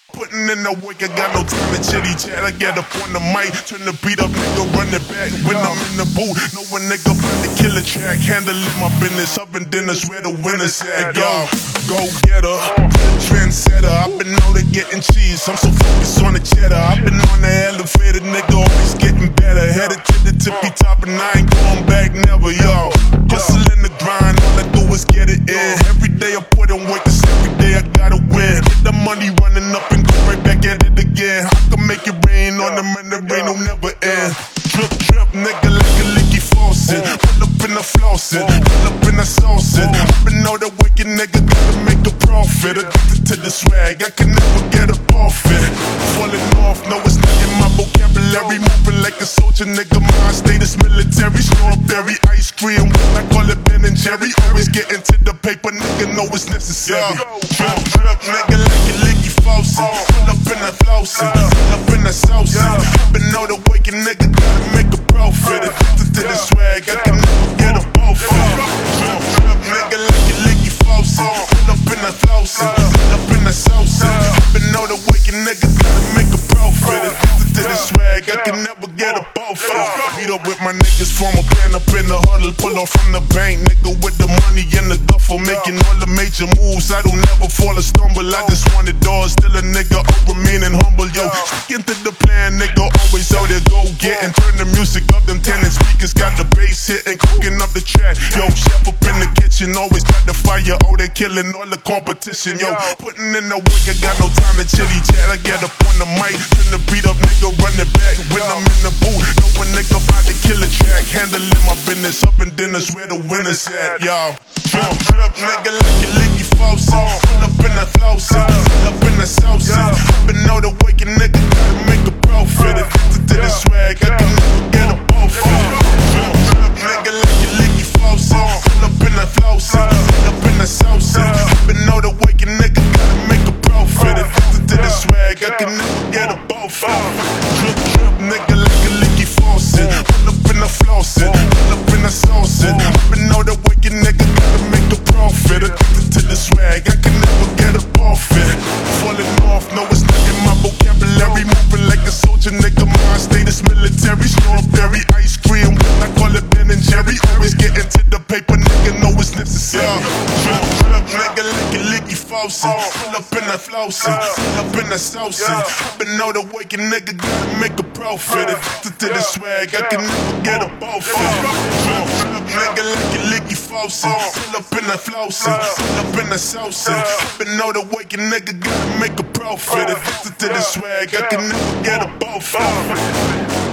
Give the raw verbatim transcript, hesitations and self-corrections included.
Putting in the work, I got no time to chitty chat. I get up on the mic, turn the beat up, nigga, run it back. When I'm in the booth, know a nigga about to kill a track. Handling my business, up and dinners where the winners at. Yo, go get her, trendsetter. I've been known to getting cheese, I'm so focused on the cheddar. I've been on the elevator, nigga, always getting better. Headed to the tippy top and I ain't going back, never, yo. Hustle in the grind, all I do is get it in. Every day I put in work, cause every day I gotta win. Get the money running up and go right back at it again. I can make it rain on them and the rain will never end. Drip, drip, nigga, like a leaky faucet. Pull up in the flossing, pull up in the saucing. I've been all the working, nigga, gotta make a profit. Addicted to the swag, I can never get up off it. Falling off, no, it's not in my vocabulary. Moving like a soldier, nigga, my status military. Strawberry ice cream, I call it Ben and Jerry. Always getting to the paper, nigga, know it's necessary. Drip, drip, nigga, like a leaky faucet. Pull up in the flossing, pull up in the saucing. I've been all the working, nigga, gotta make a profit. Addicted to the swag, I can never get up off it. Drip, drip, nigga, like a leaky faucet. Pull up in the flossing, pull up in the saucing. I've been all the working, nigga, gotta make a profit. Addicted to the swag, I can never get up off it. Meet up with my niggas, form a plan up in the huddle. Pull off from the bank, nigga, with the money in the duffel. Making all the major moves, I don't never fall or stumble. I just want it all, still a nigga, over remaining humble, yo. Stick into the plan, nigga, always out there go getting. Turn the music up, them tenant speakers got the bass hitting, cooking up the track. Yo, chef up in the kitchen, always got the fire, oh, they killing all the competition, yo. Putting in the work, I got no time to chitty chat. I get up on the mic, turn the beat up, nigga, run it back. When I'm in the booth, know a nigga about to kill a track. Handling my business, up and dinners where the winners at, yo. Drip, drip, nigga, like a leaky faucet. Pull up in the flossing, pull up in the saucing. I've been all the working, nigga, gotta make a profit. Addicted to the swag, I can never get up off it. Drip, drip, nigga, like a leaky faucet. Pull up in the flossing, pull up in the saucing. I've been all the working, nigga, gotta make a profit. Addicted to the swag, I can never get up off it. Drip, drip, nigga, like a leaky faucet. Pull up in the flossing, pull up in the saucing. I've been all the working, nigga, gotta make a profit. Addicted to the swag, I can never get up off it. Falling off, no, it's not in my vocabulary. Moving like a soldier, nigga, my status military. Strawberry ice cream, I call it Ben and Jerry. Always getting to the paper, nigga, know it's necessary. Drip, drip, nigga, like a leaky faucet. Pull up in the flossing, pull up in the saucing. I've been all the working, nigga, gotta make a profit. Addicted to the swag, I can never get up off it. Drip, drip, nigga, like a leaky faucet. Pull up in the flossing, pull up in the saucing. I've been all the working, nigga, gotta make a profit. Addicted to the swag, I can never get up off it.